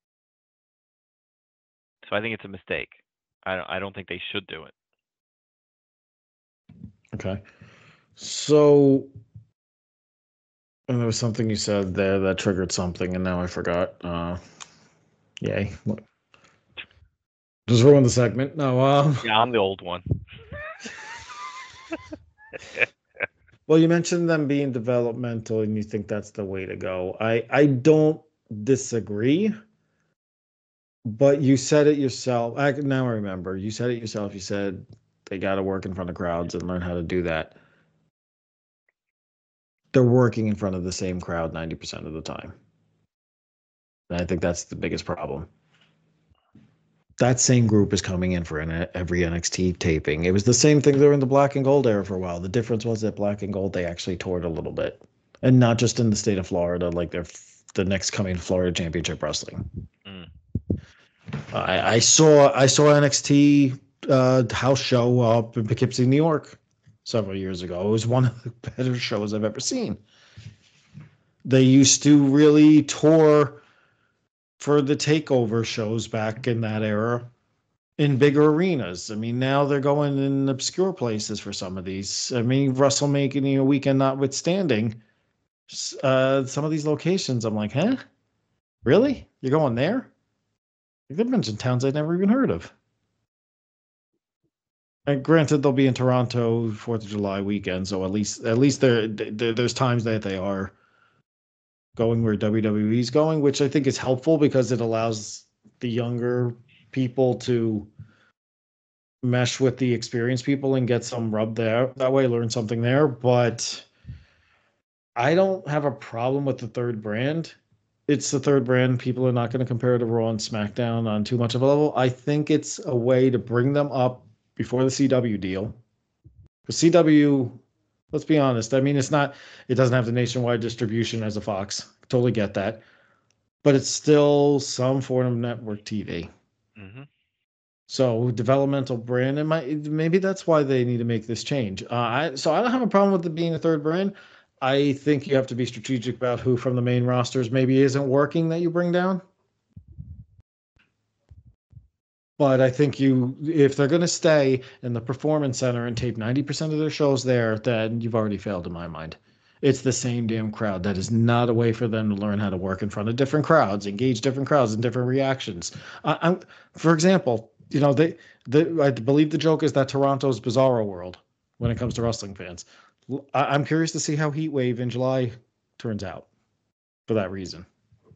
So I think it's a mistake. I don't, I don't think they should do it. Okay. So, and there was something you said there that triggered something, and now I forgot. Uh, yay. Just ruined the segment. No, um, Yeah, I'm the old one. well, you mentioned them being developmental, and you think that's the way to go. I I don't disagree, but you said it yourself. I now I remember you said it yourself. You said they got to work in front of crowds and learn how to do that. They're working in front of the same crowd ninety percent of the time. And I think that's the biggest problem. That same group is coming in for an, every N X T taping. It was the same thing during the Black and Gold era for a while. The difference was that Black and Gold, they actually toured a little bit, and not just in the state of Florida, like they're the next coming Florida Championship Wrestling. Mm. I, I saw I saw N X T uh, house show up in Poughkeepsie, New York, several years ago. It was one of the better shows I've ever seen. They used to really tour for the takeover shows back in that era in bigger arenas. I mean, now they're going in obscure places for some of these. I mean, WrestleMania weekend notwithstanding, uh, some of these locations, I'm like, huh? Really? You're going there? They've been in towns I'd never even heard of. And granted, they'll be in Toronto Fourth of July weekend, so at least at least there, there there's times that they are going where W W E is going, which I think is helpful because it allows the younger people to mesh with the experienced people and get some rub there. That way, learn something there. But I don't have a problem with the third brand. It's the third brand. People are not going to compare it to Raw and SmackDown on too much of a level. I think it's a way to bring them up before the C W deal. The C W, let's be honest. I mean, it's not. It doesn't have the nationwide distribution as a Fox. Totally get that, but it's still some form of network T V. Mm-hmm. So developmental brand, and my, maybe that's why they need to make this change. Uh, I so I don't have a problem with it being a third brand. I think you have to be strategic about who from the main rosters maybe isn't working that you bring down. But I think you, if they're going to stay in the performance center and tape ninety percent of their shows there, then you've already failed in my mind. It's the same damn crowd. That is not a way for them to learn how to work in front of different crowds, engage different crowds and different reactions. I, I'm, for example, you know, they, the, I believe the joke is that Toronto's bizarro world when it comes to wrestling fans. I, I'm curious to see how Heat Wave in July turns out for that reason.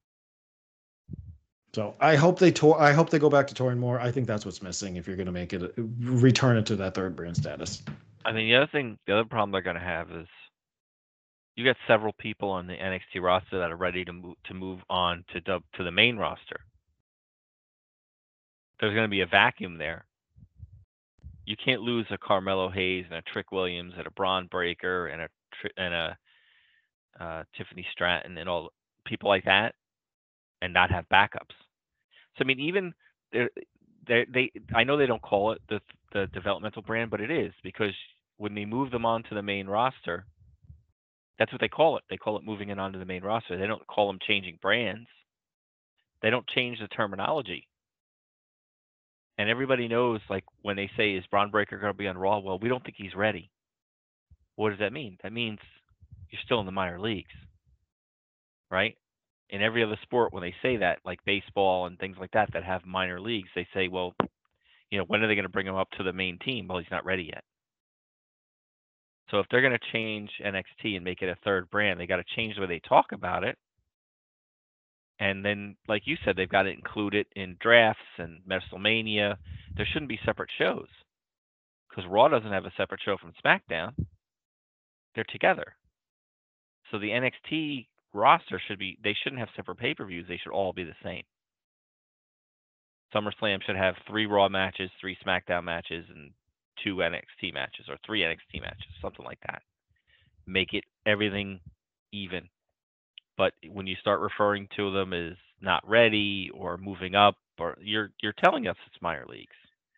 So I hope they tour. I hope they go back to touring more. I think that's what's missing if you're going to make it return it to that third brand status. I mean, the other thing, the other problem they're going to have is you got several people on the N X T roster that are ready to move to move on to dub, to the main roster. There's going to be a vacuum there. You can't lose a Carmelo Hayes and a Trick Williams and a Braun Breaker and a and a uh, Tiffany Stratton and all people like that, and not have backups. So I mean, even they they they I know they don't call it the the developmental brand, but it is, because when they move them onto the main roster, that's what they call it. They call it moving it onto the main roster. They don't call them changing brands. They don't change the terminology. And everybody knows, like, when they say, is Braun Breaker going to be on Raw? Well, we don't think he's ready. What does that mean? That means you're still in the minor leagues, right? In every other sport, when they say that, like baseball and things like that, that have minor leagues, they say, well, you know, when are they going to bring him up to the main team? Well, he's not ready yet. So if they're going to change N X T and make it a third brand, they got to change the way they talk about it. And then, like you said, they've got to include it in drafts and WrestleMania. There shouldn't be separate shows, because Raw doesn't have a separate show from SmackDown. They're together. So the N X T roster should be, they shouldn't have separate pay-per-views. They should all be the same. SummerSlam should have three Raw matches, three SmackDown matches, and two N X T matches, or three N X T matches, something like that. Make it everything even. But when you start referring to them as not ready or moving up, or you're you're telling us it's minor leagues.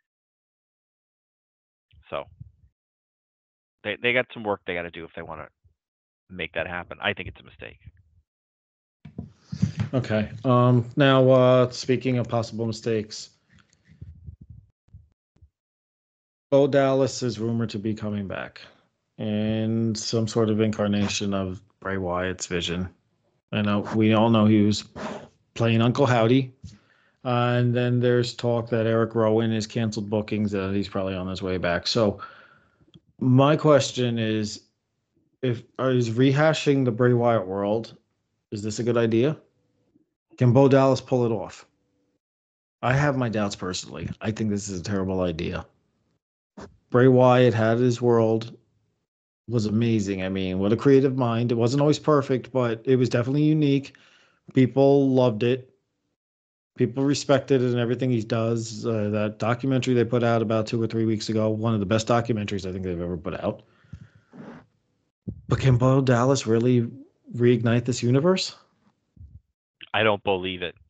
So they they got some work they got to do if they want to make that happen. I think it's a mistake. Okay. Um, now, uh, speaking of possible mistakes, Bo Dallas is rumored to be coming back in some sort of incarnation of Bray Wyatt's vision. I know we all know he was playing Uncle Howdy. Uh, and then there's talk that Eric Rowan has canceled bookings, that he's probably on his way back. So my question is, if is rehashing the Bray Wyatt world, is this a good idea? Can Bo Dallas pull it off? I have my doubts personally. I think this is a terrible idea. Bray Wyatt had his world, was amazing. I mean, what a creative mind. It wasn't always perfect, but it was definitely unique. People loved it. People respected it and everything he does. Uh, that documentary they put out about two or three weeks ago, one of the best documentaries I think they've ever put out. But can Bo Dallas really reignite this universe? I don't believe it.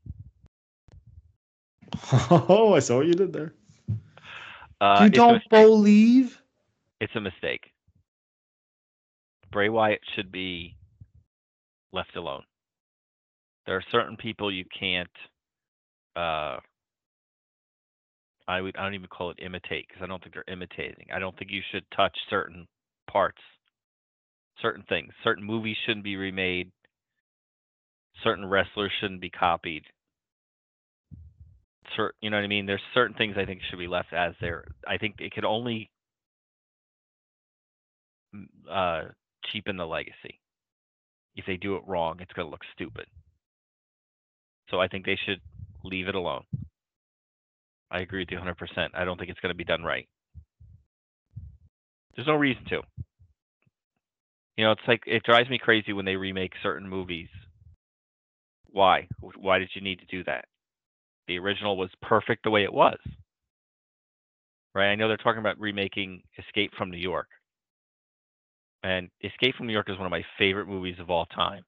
Oh, I saw what you did there. Uh, you don't believe? It's a mistake. Bray Wyatt should be left alone. There are certain people you can't. Uh, I would. I don't even call it imitate, because I don't think they're imitating. I don't think you should touch certain parts, certain things. Certain movies shouldn't be remade. Certain wrestlers shouldn't be copied. Certain, you know what I mean? There's certain things I think should be left as they're. I think it could only uh, cheapen the legacy. If they do it wrong, it's going to look stupid. So I think they should leave it alone. I agree with you one hundred percent. I don't think it's going to be done right. There's no reason to. You know, it's like, it drives me crazy when they remake certain movies. Why? Why did you need to do that? The original was perfect the way it was. Right? I know they're talking about remaking Escape from New York. And Escape from New York is one of my favorite movies of all time.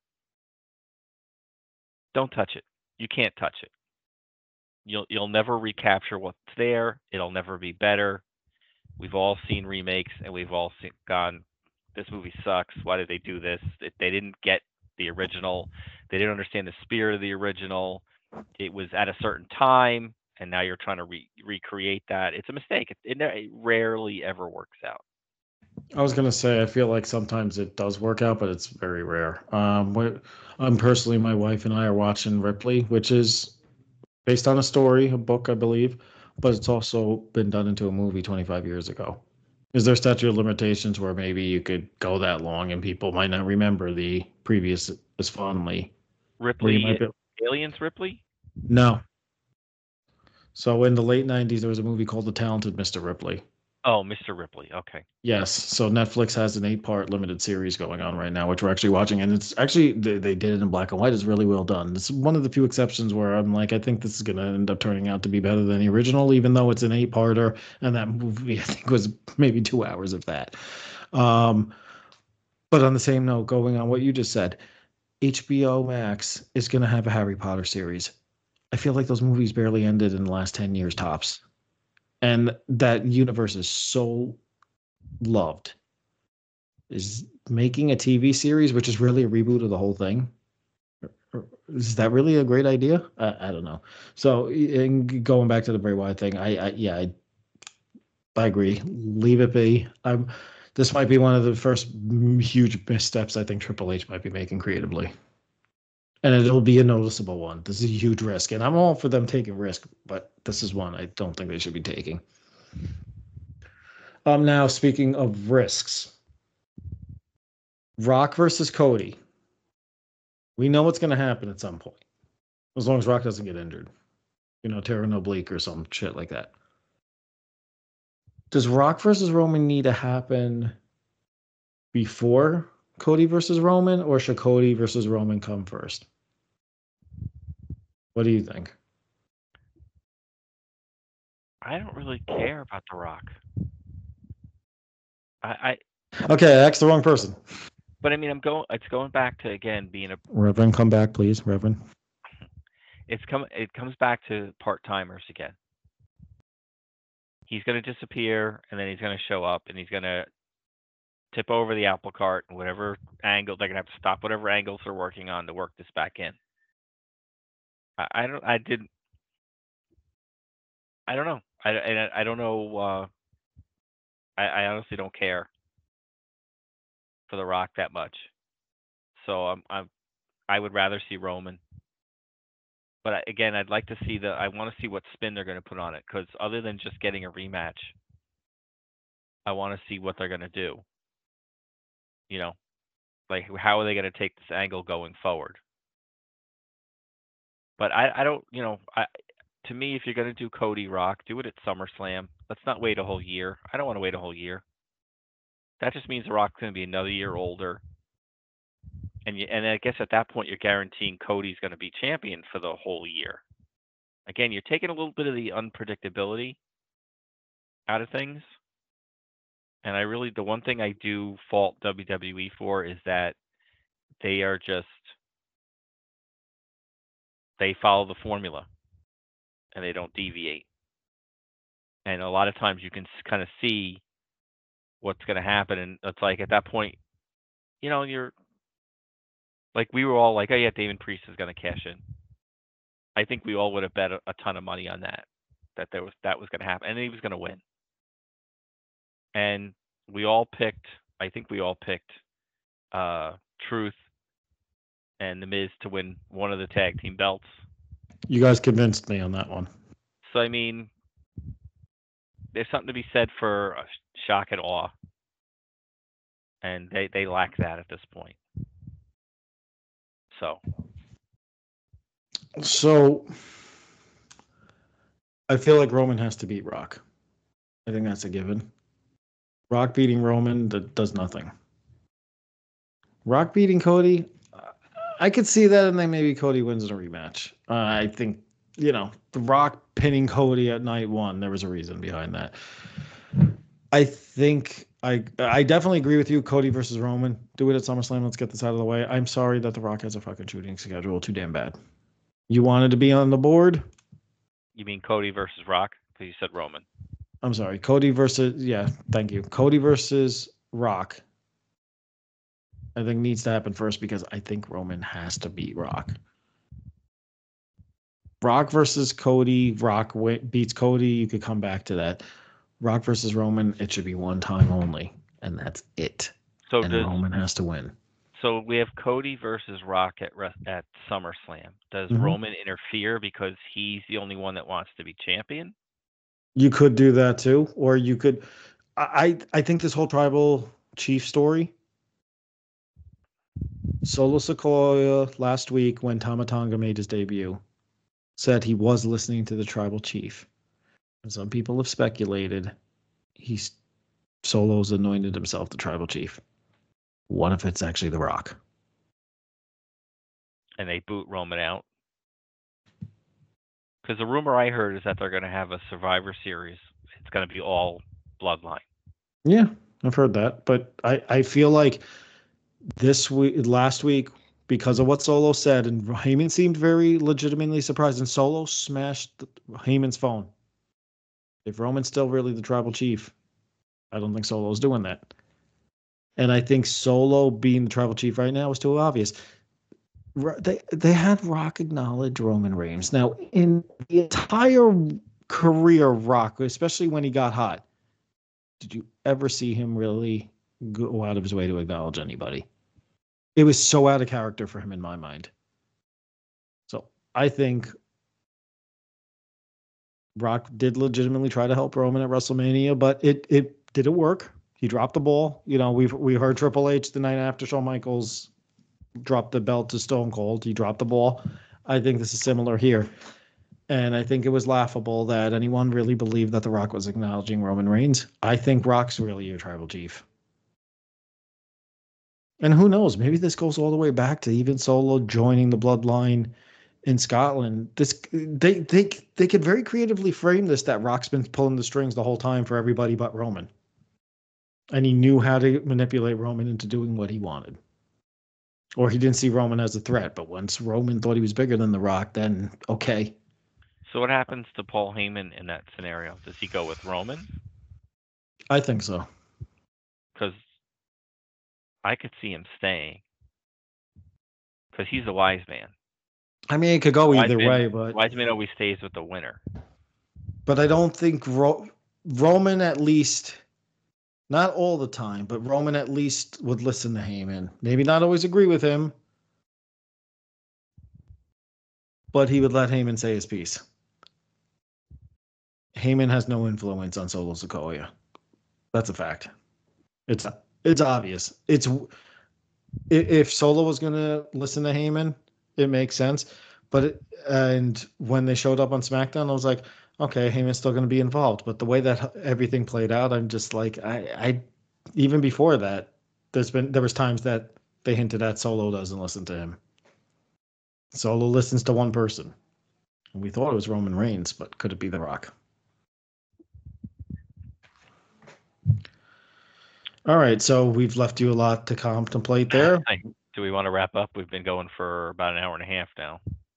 Don't touch it. You can't touch it. You'll you'll never recapture what's there. It'll never be better. We've all seen remakes, and we've all seen, gone, this movie sucks. Why did they do this? They didn't get the original. They didn't understand the spirit of the original. It was at a certain time, and now you're trying to re- recreate that. It's a mistake. It, it, it rarely ever works out. I was gonna say I feel like sometimes it does work out, but it's very rare. Um, what I'm personally, my wife and I are watching Ripley, which is based on a story, a book, I believe, but it's also been done into a movie twenty-five years ago. Is there statute of limitations where maybe you could go that long and people might not remember the previous as fondly? Where you Ripley, might be Aliens Ripley? no. So in the late nineties, there was a movie called The Talented Mister Ripley. Oh, Mister Ripley. Okay. Yes. So Netflix has an eight-part limited series going on right now, which we're actually watching, and it's actually they, they did it in black and white. It's really well done. It's one of the few exceptions where I'm like, I think this is going to end up turning out to be better than the original, even though it's an eight-parter, and that movie I think was maybe two hours of that. Um, but on the same note, going on what you just said, H B O Max is going to have a Harry Potter series. I feel like those movies barely ended in the last ten years tops. And that universe is so loved. Is making a T V series, which is really a reboot of the whole thing, is that really a great idea? I, I don't know. So, and going back to the Bray Wyatt thing, I, I yeah, I, I agree. Leave it be. I'm. This might be one of the first huge missteps I think Triple H might be making creatively, and it'll be a noticeable one. This is a huge risk, and I'm all for them taking risk, but this is one I don't think they should be taking. Um, now speaking of risks, Rock versus Cody. We know what's going to happen at some point, as long as Rock doesn't get injured, you know, tear an oblique or some shit like that. Does Rock versus Roman need to happen before Cody versus Roman, or should Cody versus Roman come first? What do you think? I don't really care about The Rock. I, I Okay, I asked the wrong person. but I mean, I'm going. It's going back to again being a Reverend, come back, please, Reverend. It's come. It comes back to part timers again. He's going to disappear, and then he's going to show up, and he's going to tip over the apple cart, and whatever angle they're going to have to stop whatever angles they're working on to work this back in. I, I don't. I didn't. I don't know. I, I, I don't know. Uh, I, I honestly don't care for The Rock that much. So I'm. I'm. I would rather see Roman. But I, again, I'd like to see the. I want to see what spin they're going to put on it, because other than just getting a rematch, I want to see what they're going to do. You know, like how are they going to take this angle going forward? But I, I don't. You know, I. To me, if you're going to do Cody Rock, do it at SummerSlam. Let's not wait a whole year. I don't want to wait a whole year. That just means The Rock's going to be another year older. And you, and I guess at that point, you're guaranteeing Cody's going to be champion for the whole year. Again, you're taking a little bit of the unpredictability out of things. And I really, the one thing I do fault W W E for is that they are just, they follow the formula and they don't deviate. And a lot of times you can kind of see what's going to happen. And it's like at that point, you know, you're like, we were all like, oh yeah, Damon Priest is going to cash in. I think we all would have bet a, a ton of money on that, that there was, that was going to happen. And he was going to win. And we all picked, I think we all picked uh, Truth and The Miz to win one of the tag team belts. You guys convinced me on that one. So, I mean, there's something to be said for shock and awe. And they, they lack that at this point. So. So, I feel like Roman has to beat Rock. I think that's a given. Rock beating Roman, that does nothing. Rock beating Cody, I could see that, and then maybe Cody wins in a rematch. Uh, I think, you know, The Rock pinning Cody at night one, there was a reason behind that. I think I I definitely agree with you. Cody versus Roman. Do it at SummerSlam. Let's get this out of the way. I'm sorry that The Rock has a fucking shooting schedule. Too damn bad. You wanted to be on the board? You mean Cody versus Rock? Because you said Roman. I'm sorry. Cody versus, yeah, thank you. Cody versus Rock, I think needs to happen first because I think Roman has to beat Rock. Rock versus Cody. Rock w- beats Cody. You could come back to that. Rock versus Roman. It should be one time only, and that's it. So And does Roman has to win. so we have Cody versus Rock at Res- at SummerSlam. Does Mhm. Roman interfere because he's the only one that wants to be champion? You could do that too, or you could. I I think this whole tribal chief story. Solo Sikoa last week when Tama Tonga made his debut said he was listening to the tribal chief. And some people have speculated he's Solo's anointed himself the tribal chief. What if it's actually The Rock? And they boot Roman out? Because the rumor I heard is that they're going to have a Survivor Series. It's going to be all Bloodline. Yeah, I've heard that, but I I feel like this week, last week, because of what Solo said, and Heyman seemed very legitimately surprised, and Solo smashed the, Heyman's phone. If Roman's still really the tribal chief, I don't think Solo's doing that. And I think Solo being the tribal chief right now is too obvious. They they had Rock acknowledge Roman Reigns. Now, in the entire career of Rock, especially when he got hot, did you ever see him really go out of his way to acknowledge anybody? It was so out of character for him in my mind. So I think Rock did legitimately try to help Roman at WrestleMania, but it it didn't work. He dropped the ball. You know, we've we heard Triple H the night after Shawn Michaels dropped the belt to Stone Cold. He dropped the ball. I think this is similar here. And I think it was laughable that anyone really believed that The Rock was acknowledging Roman Reigns. I think Rock's really your tribal chief. And who knows? Maybe this goes all the way back to even Solo joining the bloodline in Scotland. This they they they could very creatively frame this that Rock's been pulling the strings the whole time for everybody but Roman. And he knew how to manipulate Roman into doing what he wanted. Or he didn't see Roman as a threat, but once Roman thought he was bigger than The Rock, then okay. So what happens to Paul Heyman in that scenario? Does he go with Roman? I think so. Because I could see him staying. Because he's a wise man. I mean, it could go wise either man, way, but wise man always stays with the winner. But I don't think Ro- Roman at least, not all the time, but Roman at least would listen to Heyman. Maybe not always agree with him, but he would let Heyman say his piece. Heyman has no influence on Solo Sikoa. That's a fact. It's it's obvious. It's if Solo was going to listen to Heyman, it makes sense. But it, and when they showed up on SmackDown, I was like, okay, Heyman's still going to be involved. But the way that everything played out, I'm just like, I, I, even before that, there's been there was times that they hinted at Solo doesn't listen to him. Solo listens to one person, and we thought it was Roman Reigns, but could it be The Rock? All right, so we've left you a lot to contemplate there. Do we want to wrap up? We've been going for about an hour and a half now.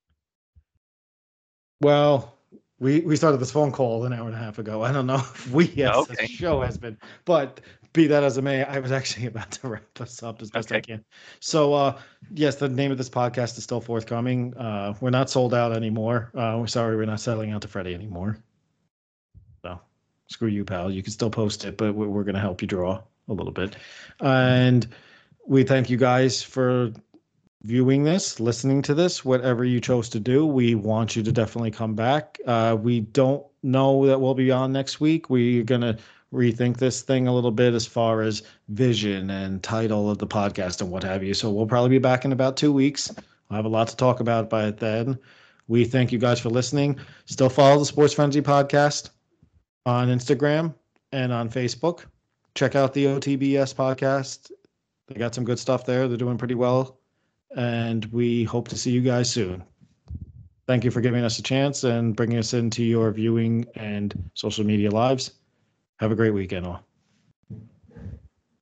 Well, we we started this phone call an hour and a half ago. I don't know if we, yes, Okay. the show has been, but be that as it may, I was actually about to wrap this up as best I Okay. can. So, uh, yes, the name of this podcast is still forthcoming. Uh, we're not sold out anymore. Uh, we're sorry, we're not selling out to Freddie anymore. So, screw you, pal. You can still post it, but we're, we're going to help you draw a little bit. And we thank you guys for viewing this, listening to this, whatever you chose to do. We want you to definitely come back. Uh, we don't know that we'll be on next week. We're going to rethink this thing a little bit as far as vision and title of the podcast and what have you. So we'll probably be back in about two weeks. I'll have a lot to talk about by then. We thank you guys for listening. Still follow the Sports Frenzy podcast on Instagram and on Facebook. Check out the O T B S podcast. They got some good stuff there. They're doing pretty well. And we hope to see you guys soon. Thank you for giving us a chance and bringing us into your viewing and social media lives. Have a great weekend all.